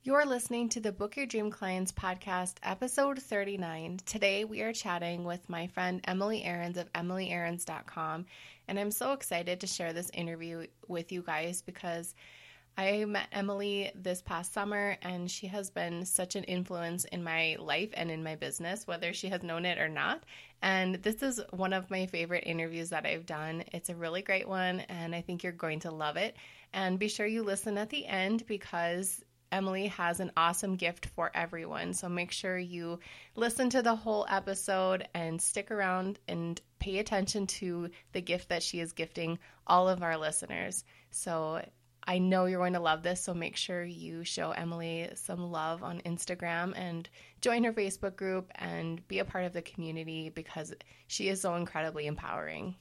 You're listening to the Book Your Dream Clients podcast, episode 39. Today we are chatting with my friend Emily Ahrens of EmilyAhrens.com, and I'm so excited to share this interview with you guys because I met Emily this past summer, and she has been such an influence in my life and in my business, whether she has known it or not. And this is one of my favorite interviews that I've done. It's a really great one, and I think you're going to love it. And be sure you listen at the end because Emily has an awesome gift for everyone. So make sure you listen to the whole episode and stick around and pay attention to the gift that she is gifting all of our listeners. So I know you're going to love this, so make sure you show Emily some love on Instagram and join her Facebook group and be a part of the community because she is so incredibly empowering.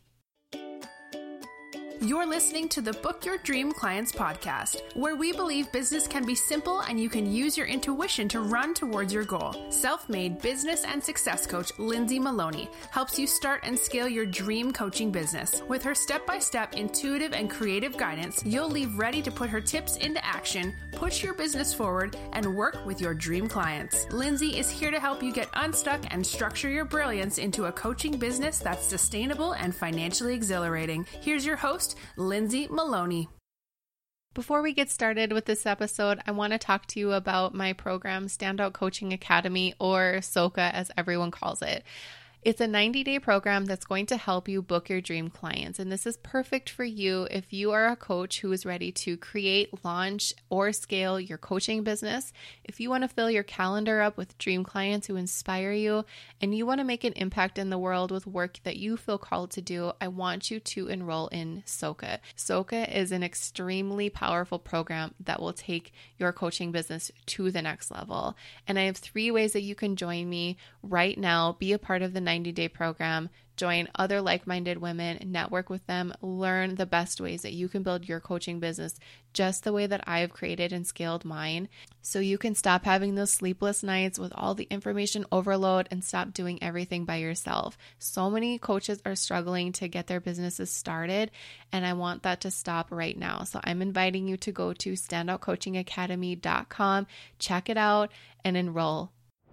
You're listening to the Book Your Dream Clients podcast, where we believe business can be simple and you can use your intuition to run towards your goal. Self-made business and success coach Lindsay Maloney helps you start and scale your dream coaching business. With her step-by-step intuitive and creative guidance, you'll leave ready to put her tips into action, push your business forward, and work with your dream clients. Lindsay is here to help you get unstuck and structure your brilliance into a coaching business that's sustainable and financially exhilarating. Here's your host, Lindsay Maloney. Before we get started with this episode, I want to talk to you about my program, Standout Coaching Academy, or SOCA as everyone calls it. It's a 90-day program that's going to help you book your dream clients. And this is perfect for you if you are a coach who is ready to create, launch, or scale your coaching business. If you want to fill your calendar up with dream clients who inspire you, and you want to make an impact in the world with work that you feel called to do, I want you to enroll in SOCA. SOCA is an extremely powerful program that will take your coaching business to the next level. And I have 3 ways that you can join me right now, be a part of the 90-day program, join other like-minded women, network with them, learn the best ways that you can build your coaching business just the way that I've created and scaled mine, so you can stop having those sleepless nights with all the information overload and stop doing everything by yourself. So many coaches are struggling to get their businesses started, and I want that to stop right now. So I'm inviting you to go to standoutcoachingacademy.com, check it out, and enroll.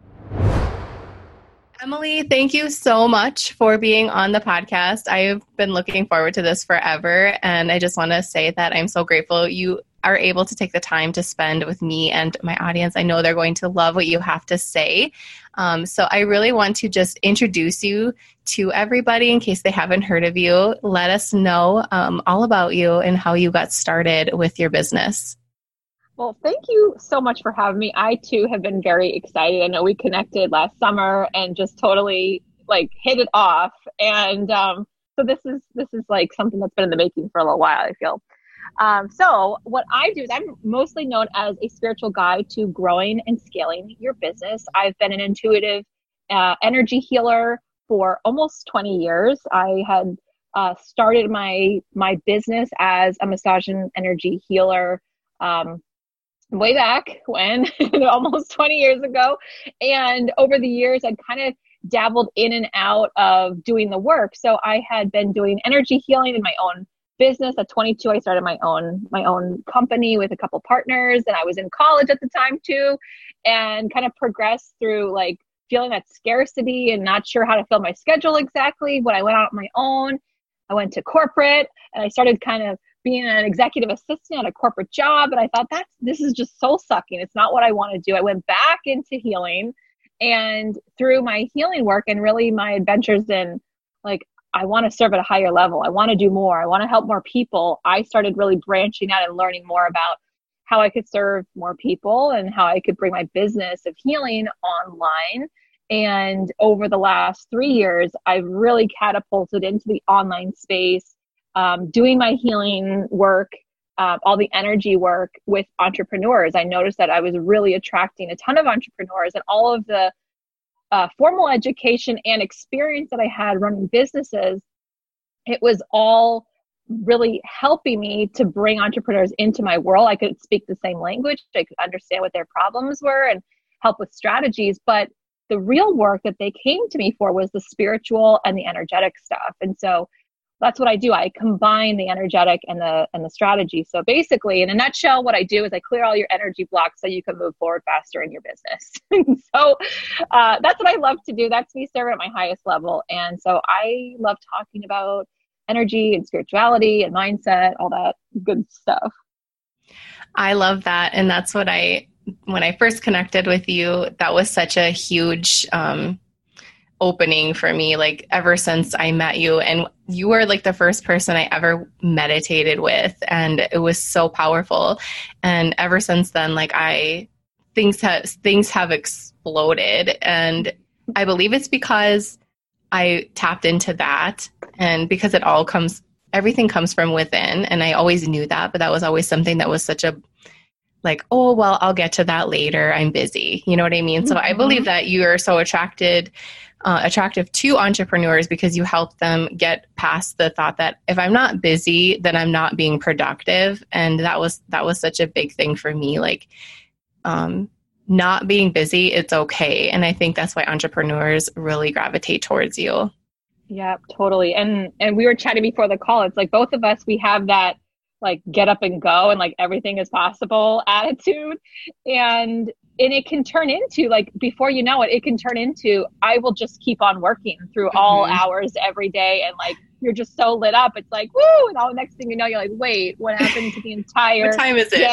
Emily, thank you so much for being on the podcast. I've been looking forward to this forever, and I just want to say that I'm so grateful you are able to take the time to spend with me and my audience. I know they're going to love what you have to say. So I really want to just introduce you to everybody in case they haven't heard of you. Let us know all about you and how you got started with your business. Well, thank you so much for having me. I too have been very excited. I know we connected last summer and just totally hit it off. And so this is like something that's been in the making for a little while, I feel. So what I do is I'm mostly known as a spiritual guide to growing and scaling your business. I've been an intuitive energy healer for almost 20 years. I had started my business as a massage and energy healer way back when, almost 20 years ago. And over the years, I'd kind of dabbled in and out of doing the work. So I had been doing energy healing in my own business. At 22, I started my own company with a couple partners, and I was in college at the time too, and kind of progressed through feeling that scarcity and not sure how to fill my schedule exactly. When I went out on my own, I went to corporate, and I started kind of being an executive assistant at a corporate job. And I thought this is just soul sucking. It's not what I want to do. I went back into healing, and through my healing work and really my adventures in I want to serve at a higher level. I want to do more. I want to help more people. I started really branching out and learning more about how I could serve more people and how I could bring my business of healing online. And over the last 3 years, I've really catapulted into the online space, doing my healing work, all the energy work with entrepreneurs. I noticed that I was really attracting a ton of entrepreneurs, and all of the formal education and experience that I had running businesses, it was all really helping me to bring entrepreneurs into my world. I could speak the same language. I could understand what their problems were and help with strategies. But the real work that they came to me for was the spiritual and the energetic stuff. And so that's what I do. I combine the energetic and the strategy. So basically, in a nutshell, what I do is I clear all your energy blocks so you can move forward faster in your business. So that's what I love to do. That's me serving at my highest level. And so I love talking about energy and spirituality and mindset, all that good stuff. I love that. And that's what when I first connected with you, that was such a huge opening for me, like ever since I met you. And you were like the first person I ever meditated with, and it was so powerful. And ever since then, like things have exploded. And I believe it's because I tapped into that, and because everything comes from within. And I always knew that, but that was always something that was such a like, oh, well, I'll get to that later. I'm busy. You know what I mean? Mm-hmm. So I believe that you are so attractive to entrepreneurs because you help them get past the thought that if I'm not busy, then I'm not being productive. And that was such a big thing for me. Like, not being busy, it's okay. And I think that's why entrepreneurs really gravitate towards you. Yeah, totally. And we were chatting before the call. It's like both of us, we have that like get up and go and like everything is possible attitude. And it can turn into like, before you know it, it can turn into, I will just keep on working through all hours every day. And like, you're just so lit up. It's like, woo. And all the next thing you know, you're like, wait, what happened to the entire what time is it?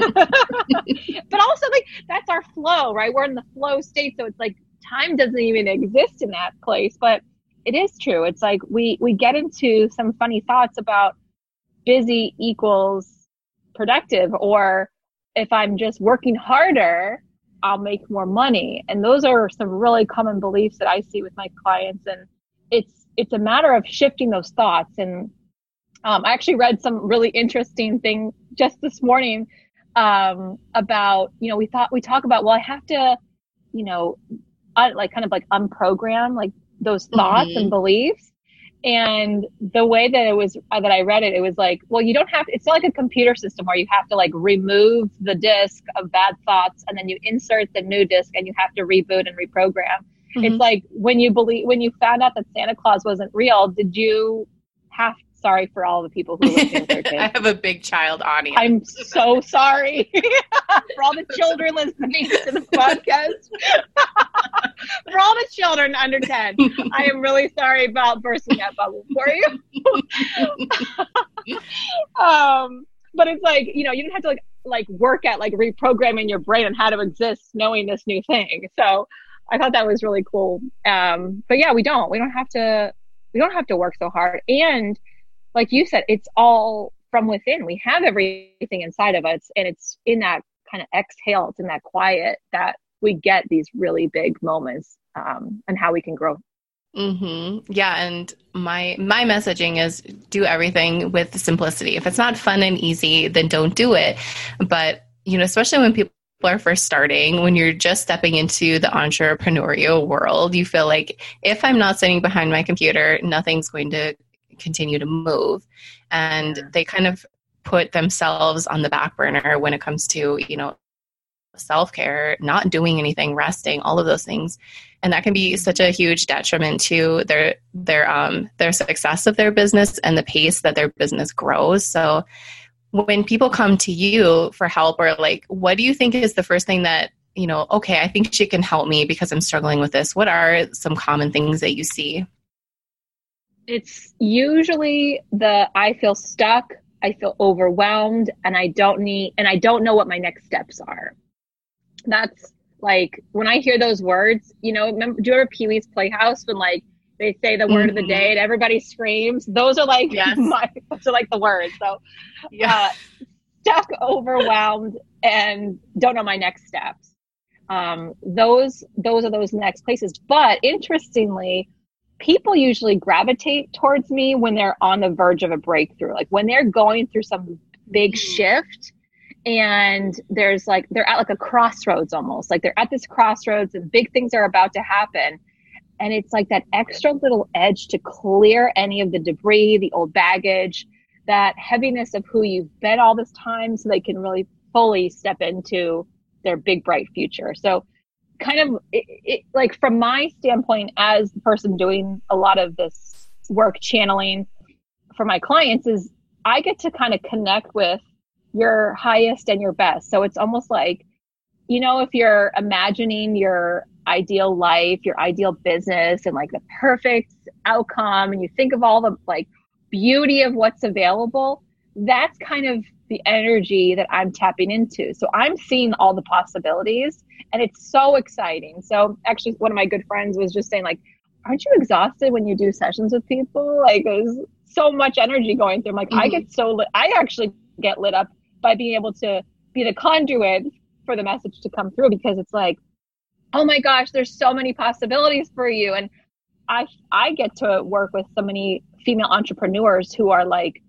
Day? But also like, that's our flow, right? We're in the flow state. So it's like, time doesn't even exist in that place, but it is true. It's like, we get into some funny thoughts about busy equals productive, or if I'm just working harder, I'll make more money. And those are some really common beliefs that I see with my clients. And it's a matter of shifting those thoughts. And I actually read some really interesting thing just this morning about, we talk about, well, I have to, like kind of like unprogram like those thoughts and beliefs. And the way that that I read it, it was like, well, you don't have, it's not like a computer system where you have to like remove the disk of bad thoughts and then you insert the new disk and you have to reboot and reprogram. It's like when you found out that Santa Claus wasn't real, did you sorry for all the people who listen to their kids. I have a big child audience. I'm so sorry for all the children listening to the podcast. For all the children under 10, I am really sorry about bursting that bubble for you. But it's like, you don't have to like work at like reprogramming your brain on how to exist knowing this new thing. So I thought that was really cool. But yeah, we don't have to work so hard. And like you said, it's all from within. We have everything inside of us, and it's in that kind of exhale, it's in that quiet that we get these really big moments, and how we can grow. Yeah. And my messaging is do everything with simplicity. If it's not fun and easy, then don't do it. But, especially when people are first starting, when you're just stepping into the entrepreneurial world, you feel like if I'm not sitting behind my computer, nothing's going to continue to move. And they kind of put themselves on the back burner when it comes to, self-care, not doing anything, resting, all of those things. And that can be such a huge detriment to their success of their business and the pace that their business grows. So when people come to you for help, or like, what do you think is the first thing that, okay, I think she can help me because I'm struggling with this? What are some common things that you see? It's usually I feel stuck, I feel overwhelmed, and I don't know what my next steps are. That's like, when I hear those words, remember, do you remember Pee-wee's Playhouse when like they say the word of the day and everybody screams? Those are like, those are like the words. So stuck, overwhelmed, and don't know my next steps. Those are those next places. But interestingly, people usually gravitate towards me when they're on the verge of a breakthrough, like when they're going through some big shift, and they're at like a crossroads, almost like they're at this crossroads and big things are about to happen. And it's like that extra little edge to clear any of the debris, the old baggage, that heaviness of who you've been all this time, so they can really fully step into their big, bright future. So kind of like from my standpoint as the person doing a lot of this work channeling, for my clients is I get to kind of connect with your highest and your best. So it's almost like, you know, if you're imagining your ideal life, your ideal business and like the perfect outcome, and you think of all the like beauty of what's available, that's kind of the energy that I'm tapping into. So I'm seeing all the possibilities and it's so exciting. So actually one of my good friends was just saying like, aren't you exhausted when you do sessions with people? Like there's so much energy going through. I'm like, I get so lit. I actually get lit up by being able to be the conduit for the message to come through, because it's like, oh my gosh, there's so many possibilities for you. And I get to work with so many female entrepreneurs who are like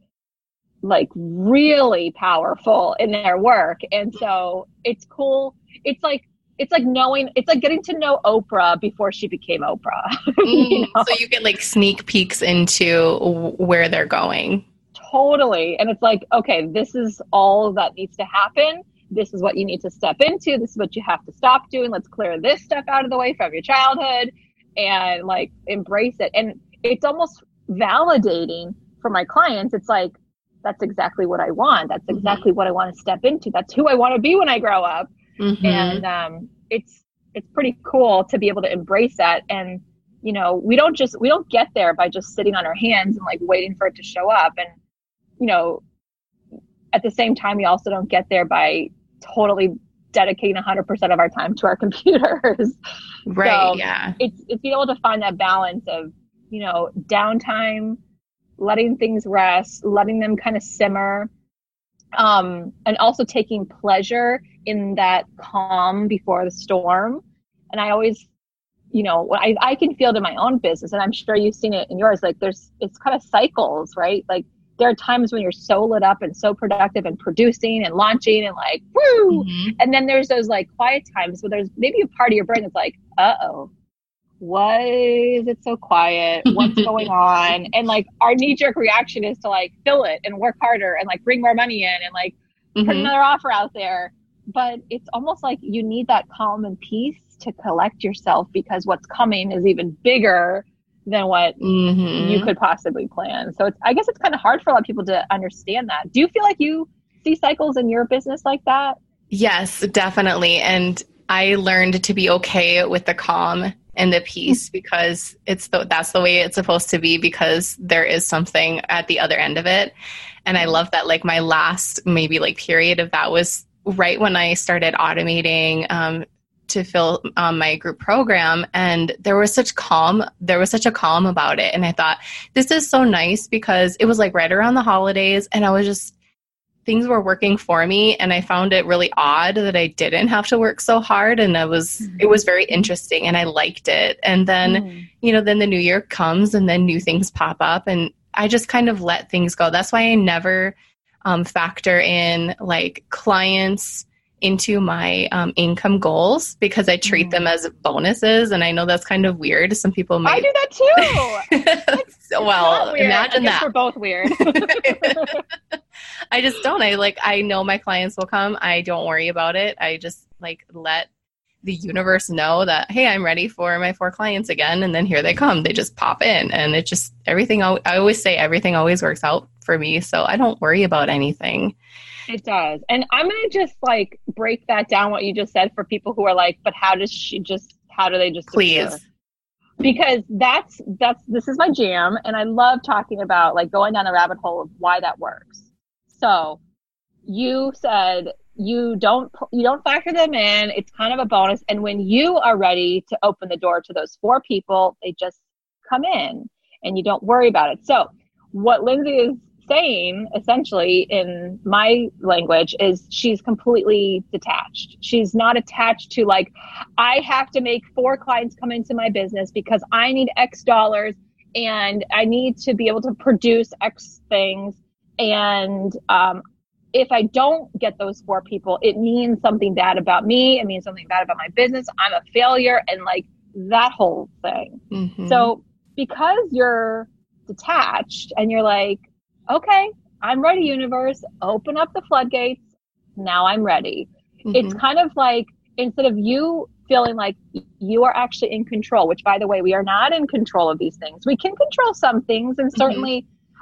really powerful in their work. And so it's cool. It's like knowing, it's like getting to know Oprah before she became Oprah. You know? So you get like sneak peeks into where they're going. Totally. And it's like, okay, this is all that needs to happen. This is what you need to step into. This is what you have to stop doing. Let's clear this stuff out of the way from your childhood and like embrace it. And it's almost validating for my clients. It's like, that's exactly what I want. That's exactly what I want to step into. That's who I want to be when I grow up. And it's pretty cool to be able to embrace that. And, you know, we don't get there by just sitting on our hands and like waiting for it to show up. And, you know, at the same time, we also don't get there by totally dedicating 100% of our time to our computers. Right. So yeah. It's being able to find that balance of, you know, downtime, letting things rest, letting them kind of simmer, and also taking pleasure in that calm before the storm. And I always, you know, I can feel it in my own business, and I'm sure you've seen it in yours. Like it's kind of cycles, right? Like there are times when you're so lit up and so productive and producing and launching and like, woo. And then there's those like quiet times where there's maybe a part of your brain that's like, uh-oh, why is it so quiet? What's going on? And like our knee-jerk reaction is to like fill it and work harder and like bring more money in and like put another offer out there. But it's almost like you need that calm and peace to collect yourself, because what's coming is even bigger than what you could possibly plan. So I guess it's kind of hard for a lot of people to understand that. Do you feel like you see cycles in your business like that? Yes, definitely. And I learned to be okay with the calm and the peace, because that's the way it's supposed to be, because there is something at the other end of it. And I love that, like my last maybe like period of that was right when I started automating to fill my group program. And there was such a calm about it. And I thought, this is so nice, because it was like right around the holidays, and I was just, things were working for me. And I found it really odd that I didn't have to work so hard. And it was very interesting, and I liked it. And then, you know, then the new year comes and then new things pop up, and I just kind of let things go. That's why I never factor in like clients into my income goals, because I treat them as bonuses. And I know that's kind of weird. Some people might. I do that too. Well, imagine that. We're both weird. I just don't. I know my clients will come. I don't worry about it. I just like let the universe know that, hey, I'm ready for my 4 clients again. And then here they come. They just pop in, and it just, everything, I always say everything always works out for me. So I don't worry about anything. It does. And I'm going to just like break that down, what you just said, for people who are like, but how do they just please appear? Because this is my jam. And I love talking about like going down the rabbit hole of why that works. So you said you don't factor them in. It's kind of a bonus. And when you are ready to open the door to those 4 people, they just come in and you don't worry about it. So what Lindsay is saying, essentially, in my language, is she's completely detached. She's not attached to like, I have to make 4 clients come into my business because I need X dollars and I need to be able to produce X things. And if I don't get those 4 people, it means something bad about me. It means something bad about my business. I'm a failure, and like that whole thing. So because you're detached and you're like, okay, I'm ready, universe, open up the floodgates. Now I'm ready. It's kind of like, instead of you feeling like you are actually in control, which by the way, we are not in control of these things. We can control some things, and certainly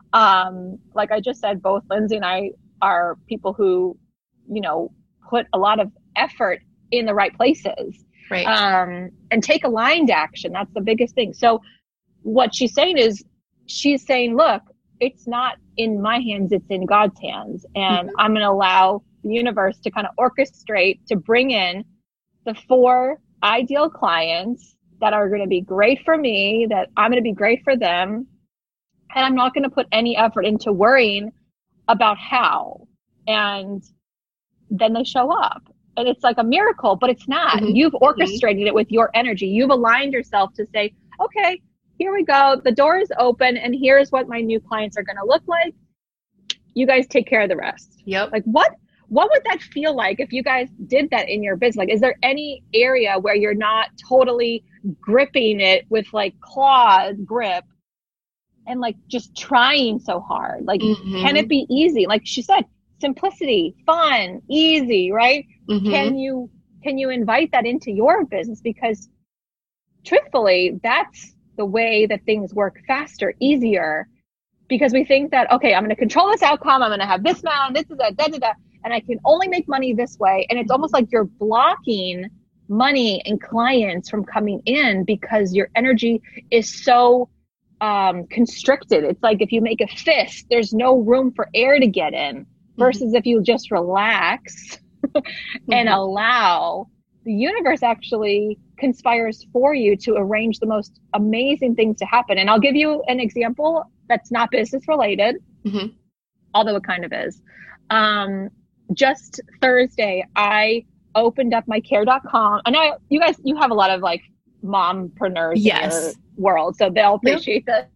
Like I just said, both Lindsay and I are people who, put a lot of effort in the right places. Right. And take aligned action. That's the biggest thing. So what she's saying is, look, it's not in my hands, it's in God's hands. And I'm going to allow the universe to kind of orchestrate to bring in the 4 ideal clients that are going to be great for me, that I'm going to be great for them. And I'm not going to put any effort into worrying about how. And then they show up. And it's like a miracle, but it's not. You've orchestrated it with your energy. You've aligned yourself to say, okay, here we go. The door is open and here's what my new clients are going to look like. You guys take care of the rest. Yep. Like what would that feel like if you guys did that in your business? Like, is there any area where you're not totally gripping it with like claw grip and like just trying so hard? Like, can it be easy? Like she said, simplicity, fun, easy, right? Can you invite that into your business? Because truthfully, that's the way that things work faster, easier, because we think that, okay, I'm going to control this outcome. I'm going to have this amount, this is and I can only make money this way. And it's almost like you're blocking money and clients from coming in because your energy is so constricted. It's like if you make a fist, there's no room for air to get in, versus if you just relax and allow, the universe actually conspires for you to arrange the most amazing things to happen. And I'll give you an example that's not business related, although it kind of is. Just Thursday, I opened up my care.com. I know you guys, you have a lot of like mompreneurs in your world, so they'll appreciate that.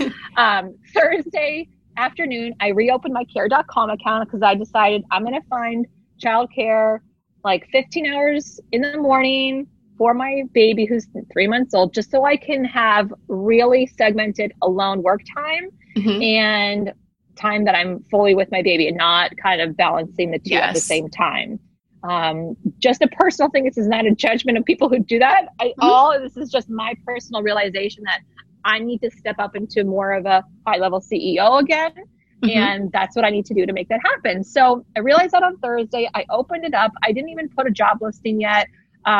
Thursday afternoon, I reopened my care.com account because I decided I'm going to find childcare like 15 hours in the morning for my baby who's 3 months old, just so I can have really segmented alone work time and time that I'm fully with my baby and not kind of balancing the two at the same time. Just a personal thing. This is not a judgment of people who do that. This is just my personal realization that I need to step up into more of a high level CEO again. And that's what I need to do to make that happen. So I realized that on Thursday. I opened it up. I didn't even put a job listing yet.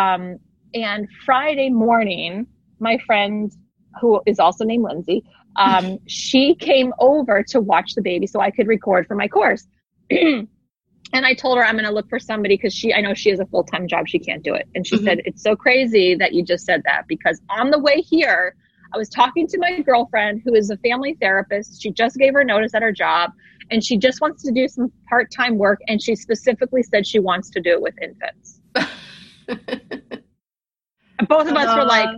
And Friday morning, my friend, who is also named Lindsay, she came over to watch the baby so I could record for my course. And I told her I'm going to look for somebody because I know she has a full-time job. She can't do it. And she said, it's so crazy that you just said that, because on the way here, I was talking to my girlfriend who is a family therapist. She just gave her notice at her job and she just wants to do some part-time work. And she specifically said she wants to do it with infants. Both of us were like,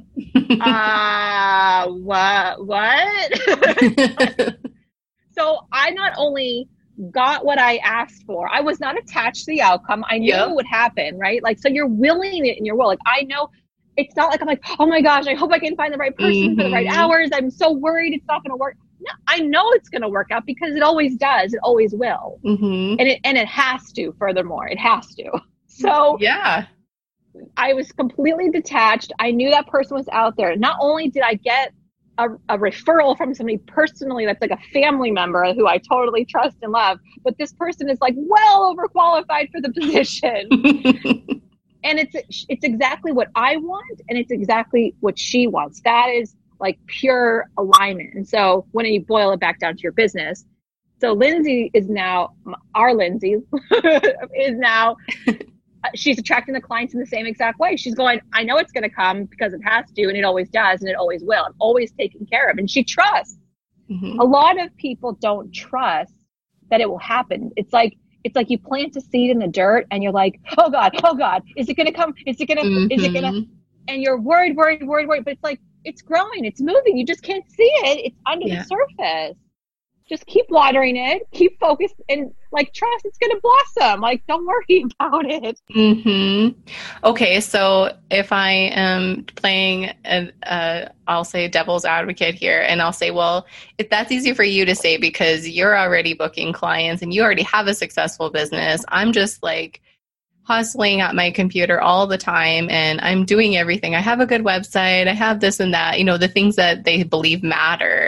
what? So I not only got what I asked for, I was not attached to the outcome. I knew it would happen, right? Like, so you're willing it in your will. Like, I know it's not like I'm like, oh my gosh, I hope I can find the right person for the right hours. I'm so worried it's not going to work. No, I know it's going to work out because it always does. It always will. And it has to, furthermore, it has to. So I was completely detached. I knew that person was out there. Not only did I get a referral from somebody personally that's like a family member who I totally trust and love, but this person is like well overqualified for the position. And it's exactly what I want, and it's exactly what she wants. That is like pure alignment. And so when you boil it back down to your business, so Lindsay is now, our Lindsay is now, she's attracting the clients in the same exact way. She's going, I know it's going to come because it has to, and it always does, and it always will. I'm always taken care of. And she trusts. A lot of people don't trust that it will happen. It's like you plant a seed in the dirt and you're like, oh God, is it going to come? Is it going to, and you're worried. But it's like, it's growing, it's moving. You just can't see it. It's under the surface. Just keep watering it, keep focused, and like trust it's going to blossom. Like, don't worry about it. Okay. So if I am playing, I'll say devil's advocate here, and I'll say, well, if that's easy for you to say because you're already booking clients and you already have a successful business, I'm just like hustling at my computer all the time and I'm doing everything. I have a good website. I have this and that, the things that they believe matter.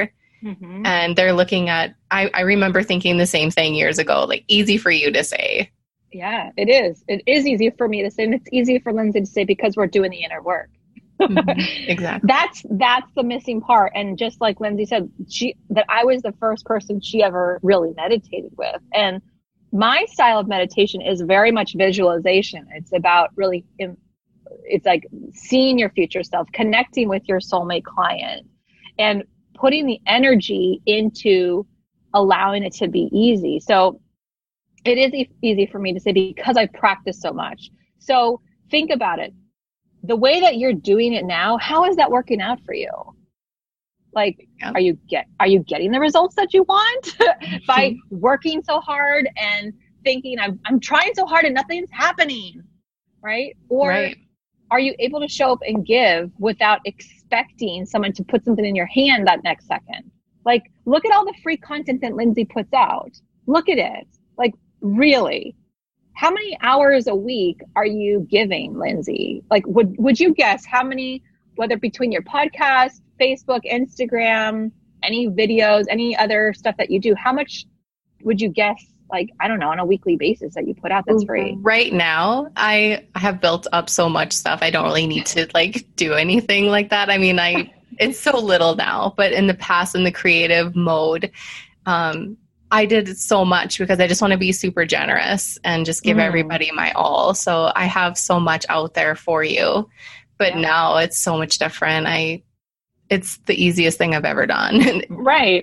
Mm-hmm. And they're looking at, I remember thinking the same thing years ago, like easy for you to say. Yeah, it is. It is easy for me to say, and it's easy for Lindsay to say because we're doing the inner work. Exactly. That's the missing part. And just like Lindsay said, that I was the first person she ever really meditated with. And my style of meditation is very much visualization. It's about really, it's like seeing your future self, connecting with your soulmate client, and putting the energy into allowing it to be easy. So it is easy for me to say because I practice so much. So think about it. The way that you're doing it now, how is that working out for you? Like, are you getting the results that you want by working so hard and thinking I'm trying so hard and nothing's happening, right? Or are you able to show up and give without expecting someone to put something in your hand that next second? Like, look at all the free content that Lindsay puts out. Look at it. Like, really, how many hours a week are you giving, Lindsay? Like, would you guess how many, whether between your podcast, Facebook, Instagram, any videos, any other stuff that you do, how much would you guess, like, I don't know, on a weekly basis that you put out that's free? Right now, I have built up so much stuff. I don't really need to like do anything like that. I mean, it's so little now, but in the past, in the creative mode, I did so much because I just want to be super generous and just give everybody my all. So I have so much out there for you, but now it's so much different. It's the easiest thing I've ever done. Right.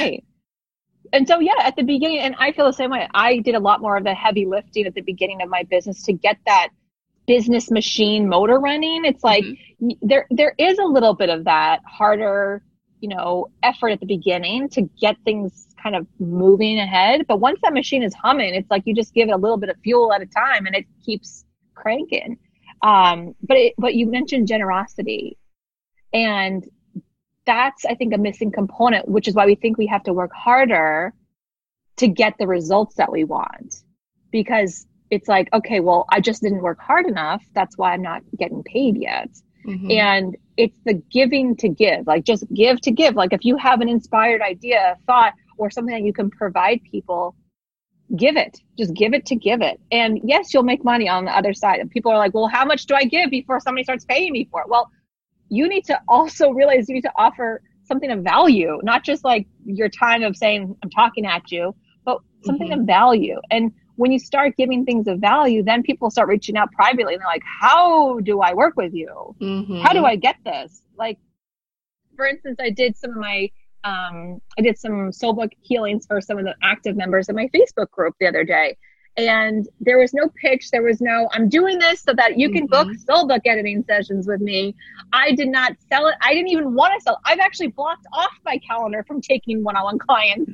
And so, yeah, at the beginning, and I feel the same way. I did a lot more of the heavy lifting at the beginning of my business to get that business machine motor running. It's like there is a little bit of that harder, effort at the beginning to get things kind of moving ahead. But once that machine is humming, it's like you just give it a little bit of fuel at a time and it keeps cranking. But you mentioned generosity, and that's, I think, a missing component, which is why we think we have to work harder to get the results that we want. Because it's like, okay, well, I just didn't work hard enough. That's why I'm not getting paid yet. And it's the giving to give, like just give to give. Like if you have an inspired idea, thought, or something that you can provide people, give it. Just give it to give it. And yes, you'll make money on the other side. And people are like, well, how much do I give before somebody starts paying me for it? Well, you need to also realize you need to offer something of value, not just like your time of saying, I'm talking at you, but something of value. And when you start giving things of value, then people start reaching out privately and they're like, how do I work with you? How do I get this? Like, for instance, I did some soul book healings for some of the active members of my Facebook group the other day. And there was no pitch. There was no, I'm doing this so that you can book soul book editing sessions with me. I did not sell it. I didn't even want to sell it. I've actually blocked off my calendar from taking one-on-one clients.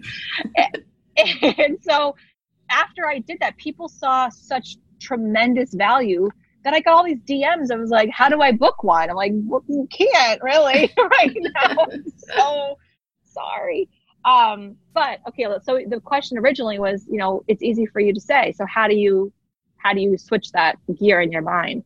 And so after I did that, people saw such tremendous value that I got all these DMs. I was like, how do I book one? I'm like, well, you can't really right now. I'm so sorry. But okay, so the question originally was, it's easy for you to say. So how do you switch that gear in your mind?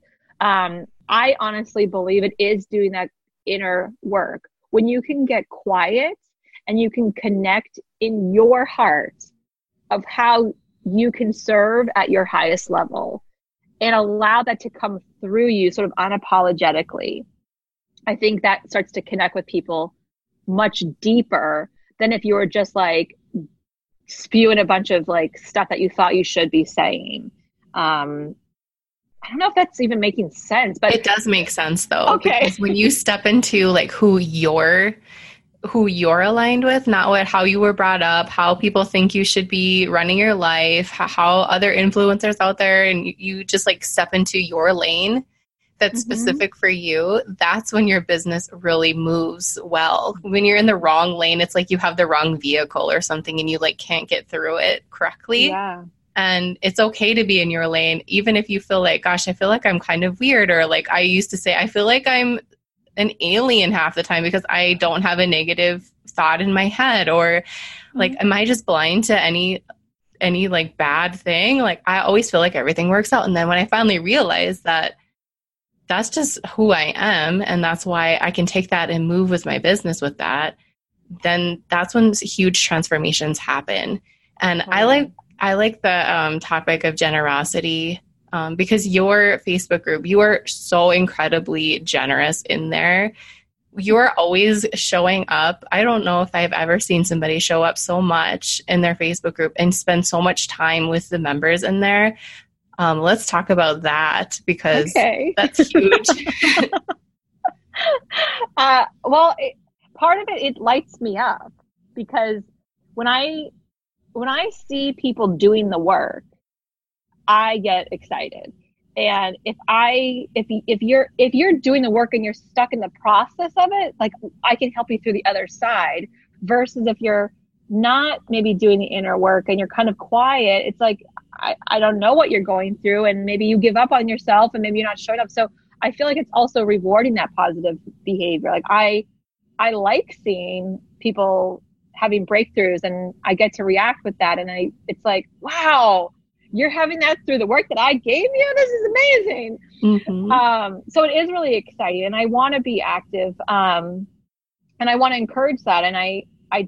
I honestly believe it is doing that inner work. When you can get quiet and you can connect in your heart of how you can serve at your highest level and allow that to come through you sort of unapologetically, I think that starts to connect with people much deeper than if you were just like spewing a bunch of like stuff that you thought you should be saying. I don't know if that's even making sense, but it does make sense though. Okay. Because when you step into like who you're aligned with, not how you were brought up, how people think you should be running your life, how other influencers out there, and you just like step into your lane that's specific for you, that's when your business really moves well. When you're in the wrong lane, it's like you have the wrong vehicle or something and you like can't get through it correctly. Yeah. And it's okay to be in your lane, even if you feel like, gosh, I feel like I'm kind of weird. Or like I used to say, I feel like I'm an alien half the time because I don't have a negative thought in my head. Or like, am I just blind to any like bad thing? Like I always feel like everything works out. And then when I finally realized that that's just who I am, and that's why I can take that and move with my business with that, then that's when huge transformations happen. And I like the topic of generosity because your Facebook group, you are so incredibly generous in there. You're always showing up. I don't know if I've ever seen somebody show up so much in their Facebook group and spend so much time with the members in there. Let's talk about that because that's huge. Part of it lights me up because when I see people doing the work, I get excited. And if you're doing the work and you're stuck in the process of it, like I can help you through the other side, versus if you're not maybe doing the inner work and you're kind of quiet, it's like, I don't know what you're going through, and maybe you give up on yourself and maybe you're not showing up. So I feel like it's also rewarding that positive behavior. Like I like seeing people having breakthroughs and I get to react with that. And it's like, wow, you're having that through the work that I gave you. This is amazing. Mm-hmm. So it is really exciting, and I want to be active. And I want to encourage that. And I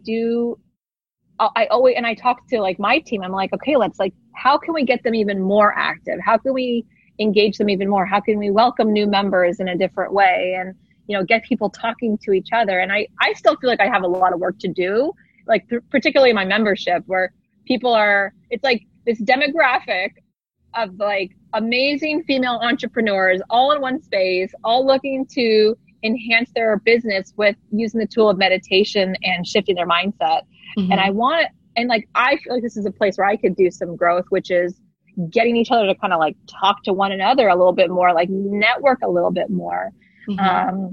always, and I talk to like my team, I'm like, okay, how can we get them even more active? How can we engage them even more? How can we welcome new members in a different way? And, get people talking to each other. And I still feel like I have a lot of work to do, like particularly in my membership, where people it's like this demographic of like amazing female entrepreneurs all in one space, all looking to enhance their business with using the tool of meditation and shifting their mindset. Mm-hmm. And I feel like this is a place where I could do some growth, which is getting each other to kind of like talk to one another a little bit more, like network a little bit more. Mm-hmm.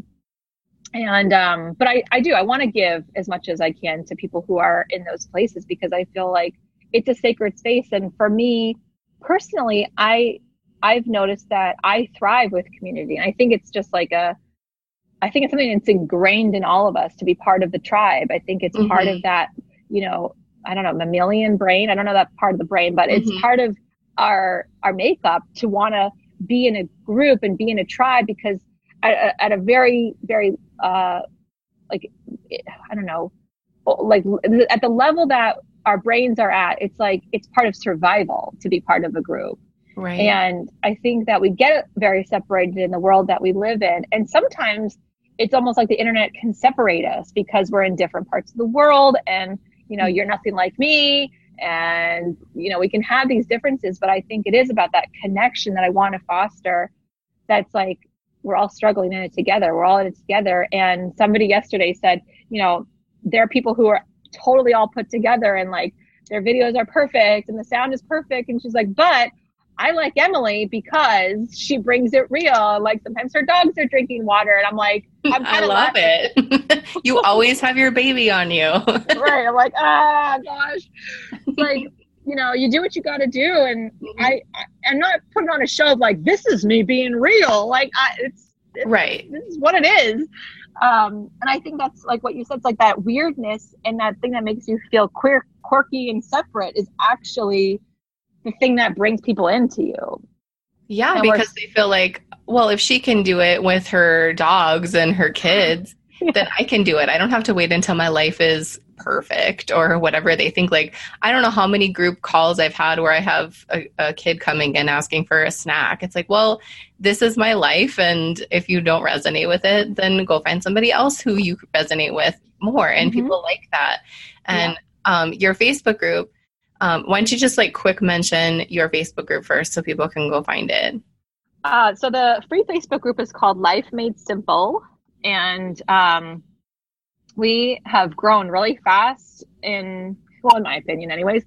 But I want to give as much as I can to people who are in those places, because I feel like it's a sacred space. And for me personally, I've noticed that I thrive with community. And I think it's just like I think it's something that's ingrained in all of us to be part of the tribe. I think it's part of that, I don't know, mammalian brain. I don't know that part of the brain, but it's part of our makeup to want to be in a group and be in a tribe, because at a very, very, I don't know, like at the level that our brains are at, it's like, it's part of survival to be part of a group. Right. And I think that we get very separated in the world that we live in. And sometimes it's almost like the internet can separate us because we're in different parts of the world, and, you're nothing like me. And, we can have these differences, but I think it is about that connection that I want to foster. That's like, we're all struggling in it together. We're all in it together. And somebody yesterday said, there are people who are totally all put together and like their videos are perfect and the sound is perfect. And she's like, but I like Emily because she brings it real. Like sometimes her dogs are drinking water, and I'm like, I love it. You always have your baby on you. Right. I'm like, gosh. Like, you do what you got to do. And I'm not putting on a show of like, this is me being real. Like it's right. This is what it is. And I think that's like what you said. It's like that weirdness and that thing that makes you feel quirky and separate is actually the thing that brings people into you. Yeah, and because they feel like, well, if she can do it with her dogs and her kids, then I can do it. I don't have to wait until my life is perfect or whatever they think. Like, I don't know how many group calls I've had where I have a kid coming in asking for a snack. It's like, well, this is my life. And if you don't resonate with it, then go find somebody else who you resonate with more. And people like that. And your Facebook group, why don't you just like quick mention your Facebook group first so people can go find it? So the free Facebook group is called Life Made Simple. And we have grown really fast in my opinion anyways.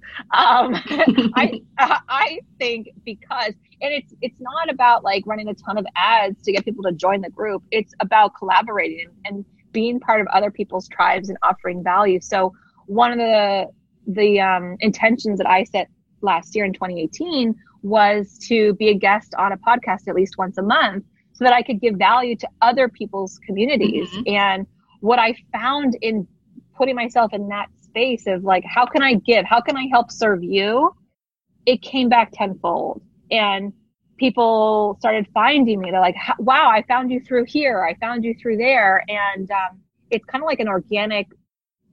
I think because, and it's not about like running a ton of ads to get people to join the group. It's about collaborating and being part of other people's tribes and offering value. So one of the intentions that I set last year in 2018 was to be a guest on a podcast at least once a month so that I could give value to other people's communities. And what I found in putting myself in that space of like, how can I give? How can I help serve you? It came back tenfold. And people started finding me. They're like, wow, I found you through here. I found you through there. And it's kind of like an organic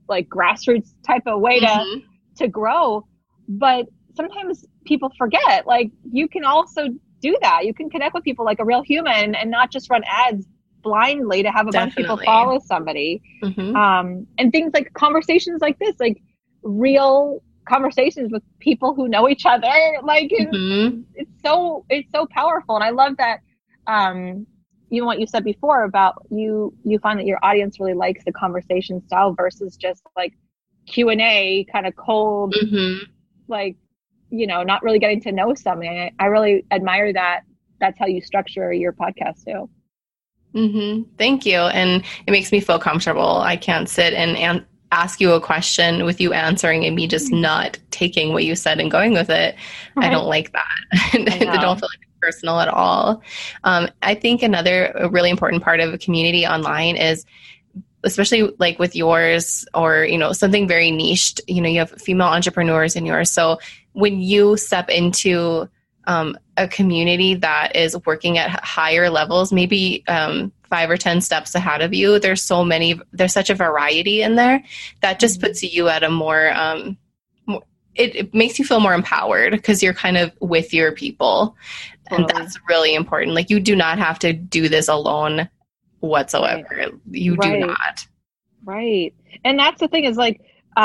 like grassroots type of way to grow. But sometimes people forget, like, you can also do that. You can connect with people like a real human and not just run ads blindly to have a bunch of people follow somebody. And things like conversations like this, like real conversations with people who know each other, like it's so powerful. And I love that, you know, what you said before about you find that your audience really likes the conversation style versus just like Q&A kind of cold, like, you know, not really getting to know something. I really admire that. That's how you structure your podcast too. Thank you. And it makes me feel comfortable. I can't sit and ask you a question with you answering and me just not taking what you said and going with it. Right. I don't like that. I don't feel like it's personal at all. I think another really important part of a community online is, especially like with yours or, you know, something very niched, you know, you have female entrepreneurs in yours. So when you step into a community that is working at higher levels, maybe 5 or 10 steps ahead of you, there's such a variety in there that just puts you at a more, it makes you feel more empowered because you're kind of with your people. And that's really important. Like, you do not have to do this alone whatsoever. Right. You do not. Right. And that's the thing is, like,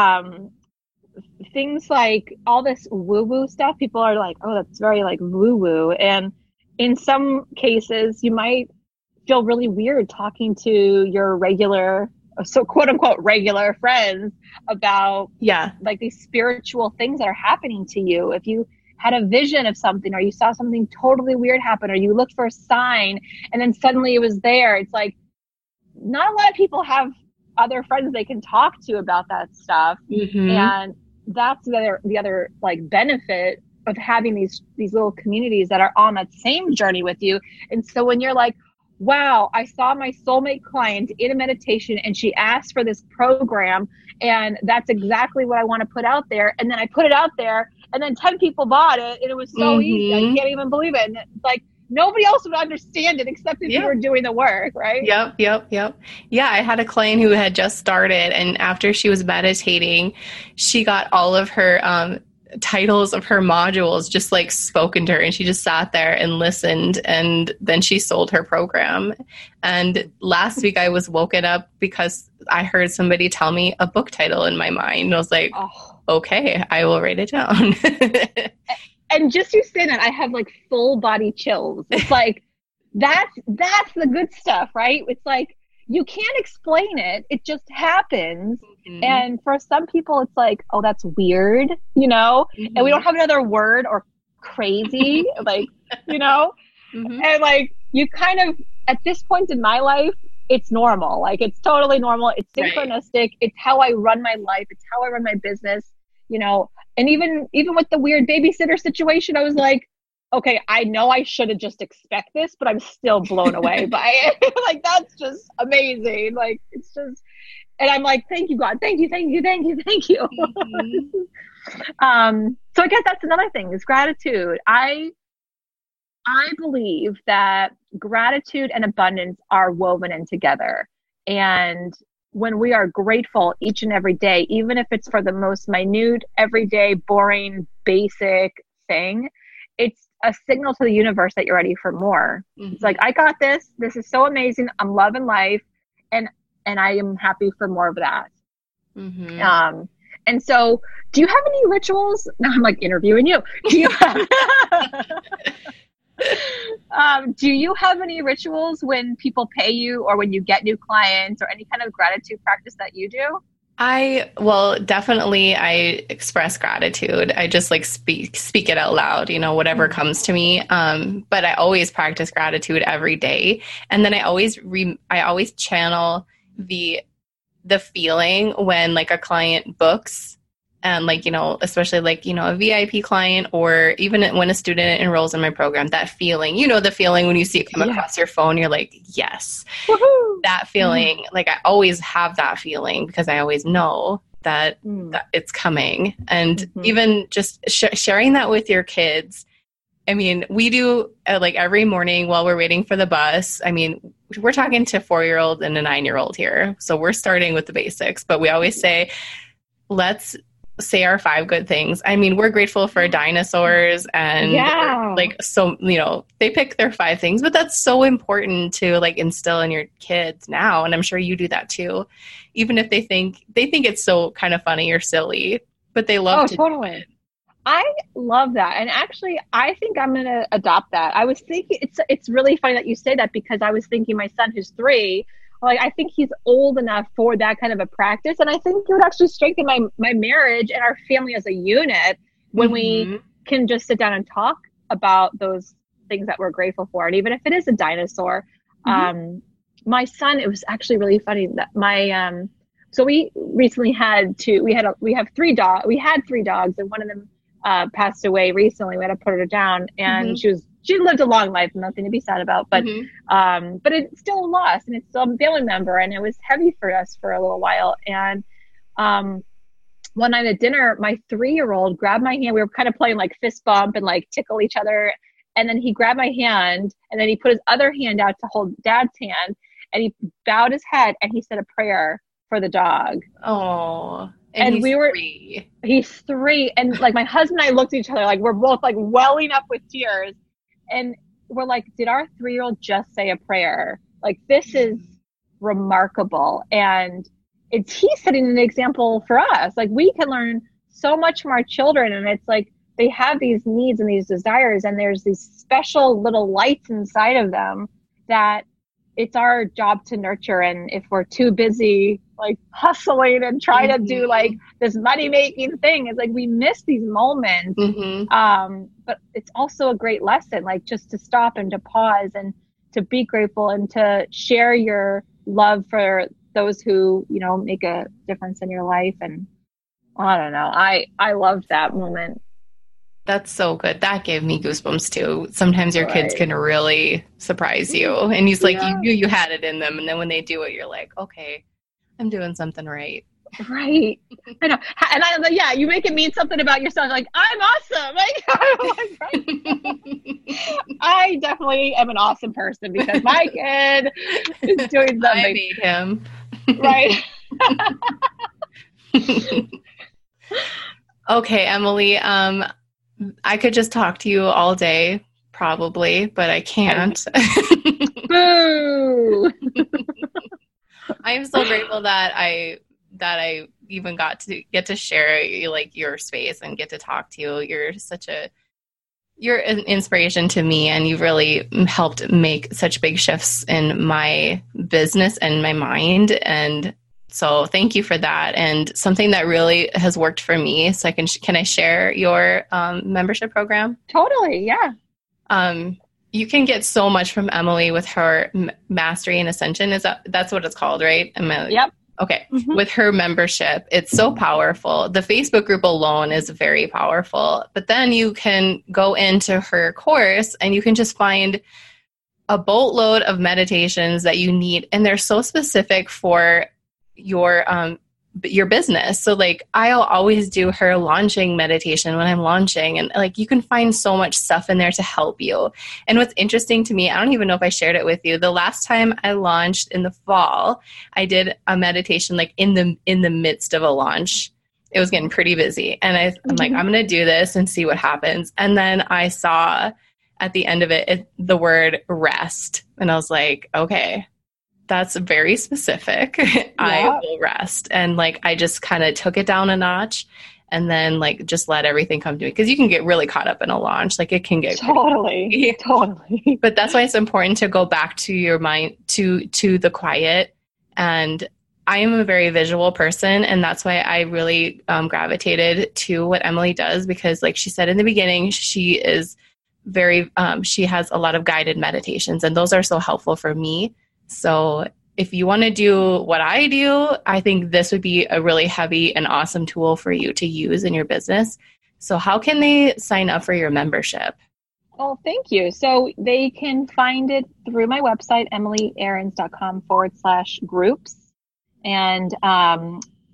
things like all this woo-woo stuff, people are like, oh, that's very like woo-woo. And in some cases, you might feel really weird talking to your regular, so quote unquote, regular friends about like these spiritual things that are happening to you. If you had a vision of something, or you saw something totally weird happen, or you looked for a sign and then suddenly it was there. It's like, not a lot of people have other friends they can talk to about that stuff. And that's the other like benefit of having these little communities that are on that same journey with you. And so when you're like, wow, I saw my soulmate client in a meditation and she asked for this program, and that's exactly what I want to put out there. And then I put it out there and then 10 people bought it, and it was so easy. I can't even believe it. And it's like, nobody else would understand it except if you were doing the work, right? Yep. Yeah, I had a client who had just started, and after she was meditating, she got all of her titles of her modules just like spoken to her, and she just sat there and listened, and then she sold her program. And last week I was woken up because I heard somebody tell me a book title in my mind, and I was like, okay, I will write it down. And just you saying that, I have like full body chills. It's like, that's the good stuff, right? It's like, you can't explain it. It just happens. And for some people, it's like, oh, that's weird, you know? And we don't have another word, or crazy, like, you know? And like, you kind of, at this point in my life, it's normal. Like, it's totally normal. It's synchronistic. Right. It's how I run my life. It's how I run my business, you know? And even with the weird babysitter situation, I was like, okay, I know I should have just expect this, but I'm still blown away by it. Like, that's just amazing. Like, it's just, and I'm like, thank you, God. Thank you. So I guess that's another thing is gratitude. I believe that gratitude and abundance are woven in together. And when we are grateful each and every day, even if it's for the most minute, everyday, boring, basic thing, it's a signal to the universe that you're ready for more. It's like, I got this. This is so amazing. I'm loving life. And I am happy for more of that. And so do you have any rituals? Now I'm like interviewing you. Do you have, do you have any rituals when people pay you, or when you get new clients, or any kind of gratitude practice that you do? Definitely I express gratitude. I just like speak it out loud, you know, whatever comes to me. But I always practice gratitude every day. And then I always channel the feeling when like a client books, and like, you know, especially like, you know, a VIP client, or even when a student enrolls in my program, that feeling, you know, the feeling when you see it come across your phone, you're like, yes, woohoo! That feeling, like I always have that feeling because I always know that it's coming. And even just sharing that with your kids I mean, we do like every morning while we're waiting for the bus. I mean, we're talking to a 4-year-old and a 9-year-old here. So we're starting with the basics, but we always say, let's say our 5 good things. I mean, we're grateful for dinosaurs and like, so, they pick their 5 things, but that's so important to like instill in your kids now. And I'm sure you do that too, even if they think it's so kind of funny or silly, but they love to totally. do it. I love that. And actually, I think I'm going to adopt that. I was thinking it's really funny that you say that, because I was thinking my son who's 3, like, I think he's old enough for that kind of a practice. And I think it would actually strengthen my marriage and our family as a unit when we can just sit down and talk about those things that we're grateful for. And even if it is a dinosaur, my son, it was actually really funny that so we recently had 3 dogs, and one of them passed away recently. We had to put her down, and she lived a long life, nothing to be sad about, but it's still a loss, and it's still a family member, and it was heavy for us for a little while. And one night at dinner, my 3-year-old grabbed my hand. We were kind of playing like fist bump and like tickle each other, and then he grabbed my hand, and then he put his other hand out to hold Dad's hand, and he bowed his head, and he said a prayer for the dog. Oh. And he's 3. He's 3. And like my husband and I looked at each other, like we're both like welling up with tears. And we're like, did our 3-year-old just say a prayer? Like, this is remarkable. And he's setting an example for us. Like, we can learn so much from our children. And it's like, they have these needs and these desires, and there's these special little lights inside of them that it's our job to nurture. And if we're too busy like hustling and trying to do like this money making thing, it's like we miss these moments. But it's also a great lesson, like just to stop and to pause and to be grateful and to share your love for those who, make a difference in your life. And I don't know, I loved that moment. That's so good. That gave me goosebumps too. Sometimes your kids can really surprise you, and he's like, you knew you had it in them. And then when they do it, you're like, okay, I'm doing something right. Right. I know. And I was like, you make it mean something about yourself. Like, I'm awesome. Like, right? I definitely am an awesome person because my kid is doing something. I made him. Right. Okay, Emily. I could just talk to you all day, probably, but I can't. Boo! I am so grateful that I even got to share your space and get to talk to you. You're an inspiration to me, and you've really helped make such big shifts in my business and my mind. And so thank you for that. And something that really has worked for me. So can I share your membership program? Totally. Yeah. You can get so much from Emily with her Mastery and Ascension. That's what it's called, right? Yep. Okay. With her membership, it's so powerful. The Facebook group alone is very powerful, but then you can go into her course and you can just find a boatload of meditations that you need. And they're so specific for your business. So like I'll always do her launching meditation when I'm launching, and like you can find so much stuff in there to help you. And what's interesting to me, I don't even know if I shared it with you, the last time I launched in the fall, I did a meditation like in the midst of a launch. It was getting pretty busy, and I'm like, I'm going to do this and see what happens. And then I saw at the end of it the word rest, and I was like, okay, that's very specific. Yeah. I will rest. And like, I just kind of took it down a notch and then like, just let everything come to me. Cause you can get really caught up in a launch. Like it can get totally. But that's why it's important to go back to your mind, to the quiet. And I am a very visual person. And that's why I really gravitated to what Emily does, because like she said in the beginning, she is very, she has a lot of guided meditations, and those are so helpful for me. So if you want to do what I do, I think this would be a really heavy and awesome tool for you to use in your business. So how can they sign up for your membership? Oh, thank you. So they can find it through my website, emilyaarons.com/groups. And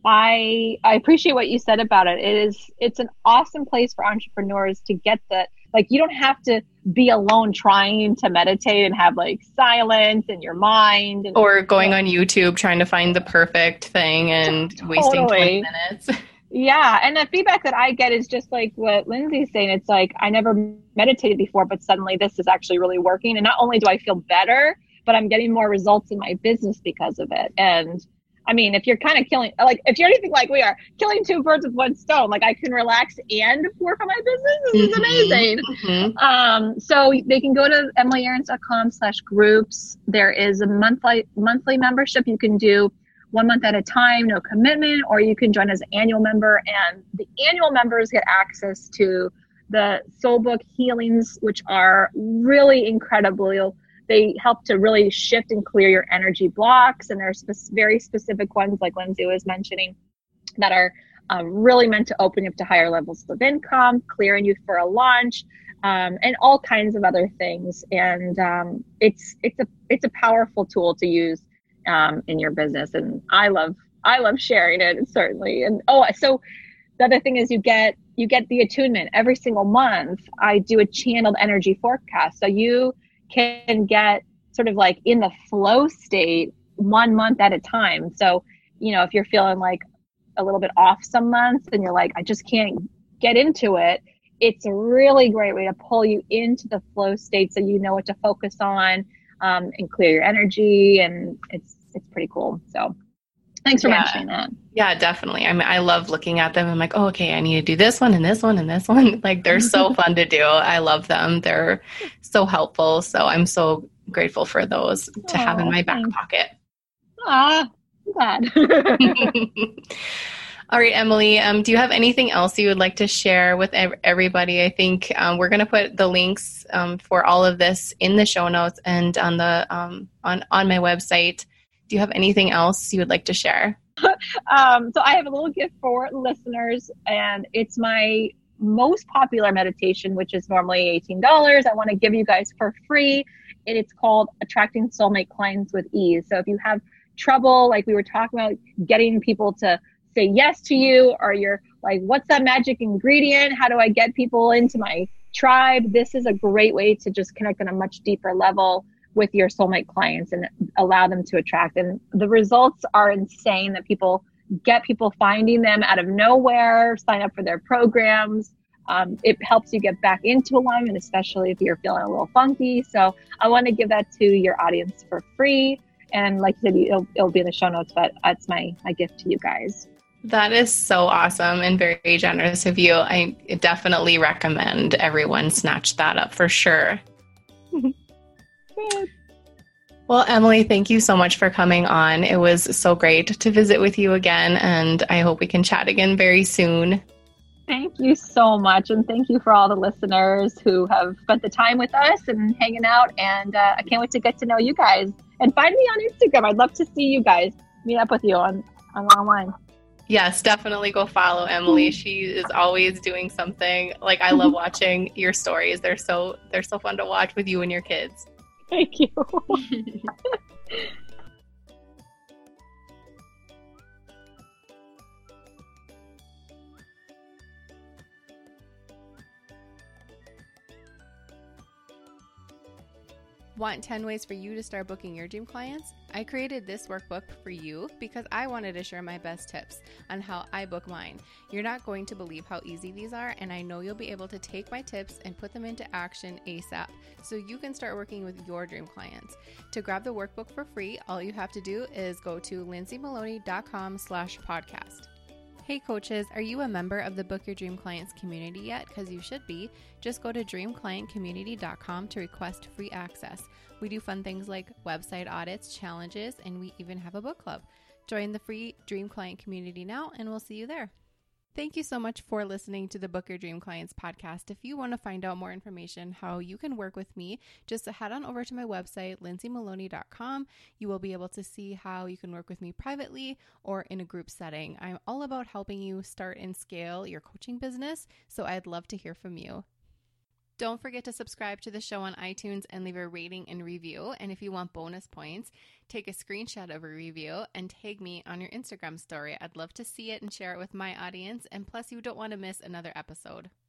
I appreciate what you said about it. It's an awesome place for entrepreneurs to get the Like, you don't have to be alone trying to meditate and have like silence in your mind. And, or going on YouTube trying to find the perfect thing and wasting 20 minutes. Yeah. And the feedback that I get is just like what Lindsay's saying. It's like, I never meditated before, but suddenly this is actually really working. And not only do I feel better, but I'm getting more results in my business because of it. And I mean, if you're kind of killing, like, if you're anything like we are, killing two birds with one stone, like I can relax and work on my business. This is amazing. Mm-hmm. So they can go to emilyaarons.com/groups. There is a monthly membership. You can do 1 month at a time, no commitment, or you can join as an annual member. And the annual members get access to the Soul Book healings, which are really incredible. They help to really shift and clear your energy blocks. And there's very specific ones, like Lindsay was mentioning, that are really meant to open you up to higher levels of income, clearing you for a launch, and all kinds of other things. And it's a powerful tool to use in your business. And I love sharing it, certainly. And so the other thing is you get the attunement every single month. I do a channeled energy forecast. So you can get sort of like in the flow state 1 month at a time. So, if you're feeling like a little bit off some months and you're like, I just can't get into it, it's a really great way to pull you into the flow state so you know what to focus on, and clear your energy. And it's pretty cool. So thanks for mentioning that. Yeah, definitely. I mean, I love looking at them. I'm like, oh, okay, I need to do this one and this one and this one. Like, they're so fun to do. I love them. They're so helpful. So I'm so grateful for those to have in my back pocket. I'm glad. All right, Emily, do you have anything else you would like to share with everybody? I think we're going to put the links for all of this in the show notes and on the on my website. Do you have anything else you would like to share? So I have a little gift for listeners, and it's my most popular meditation, which is normally $18. I want to give you guys for free. And it's called Attracting Soulmate Clients with Ease. So if you have trouble, like we were talking about, getting people to say yes to you, or you're like, what's that magic ingredient? How do I get people into my tribe? This is a great way to just connect on a much deeper level with your soulmate clients and allow them to attract. And the results are insane, that people finding them out of nowhere, sign up for their programs. It helps you get back into alignment, especially if you're feeling a little funky. So I want to give that to your audience for free. And like I said, it'll be in the show notes, but that's my gift to you guys. That is so awesome and very generous of you. I definitely recommend everyone snatch that up for sure. Well, Emily, thank you so much for coming on. It was so great to visit with you again, and I hope we can chat again very soon. Thank you so much, and thank you for all the listeners who have spent the time with us and hanging out, and I can't wait to get to know you guys. And find me on Instagram. I'd love to see you guys, meet up with you online. Yes, definitely go follow Emily. She is always doing something. Like, I love watching your stories. They're so fun to watch with you and your kids. Thank you. Want 10 ways for you to start booking your dream clients? I created this workbook for you because I wanted to share my best tips on how I book mine. You're not going to believe how easy these are, and I know you'll be able to take my tips and put them into action ASAP so you can start working with your dream clients. To grab the workbook for free, all you have to do is go to lindsaymaloney.com/podcast. Hey coaches, are you a member of the Book Your Dream Clients community yet? Because you should be. Just go to dreamclientcommunity.com to request free access. We do fun things like website audits, challenges, and we even have a book club. Join the free Dream Client community now, and we'll see you there. Thank you so much for listening to the Book Your Dream Clients podcast. If you want to find out more information how you can work with me, just head on over to my website, lindsaymaloney.com. You will be able to see how you can work with me privately or in a group setting. I'm all about helping you start and scale your coaching business, so I'd love to hear from you. Don't forget to subscribe to the show on iTunes and leave a rating and review. And if you want bonus points, take a screenshot of a review and tag me on your Instagram story. I'd love to see it and share it with my audience. And plus, you don't want to miss another episode.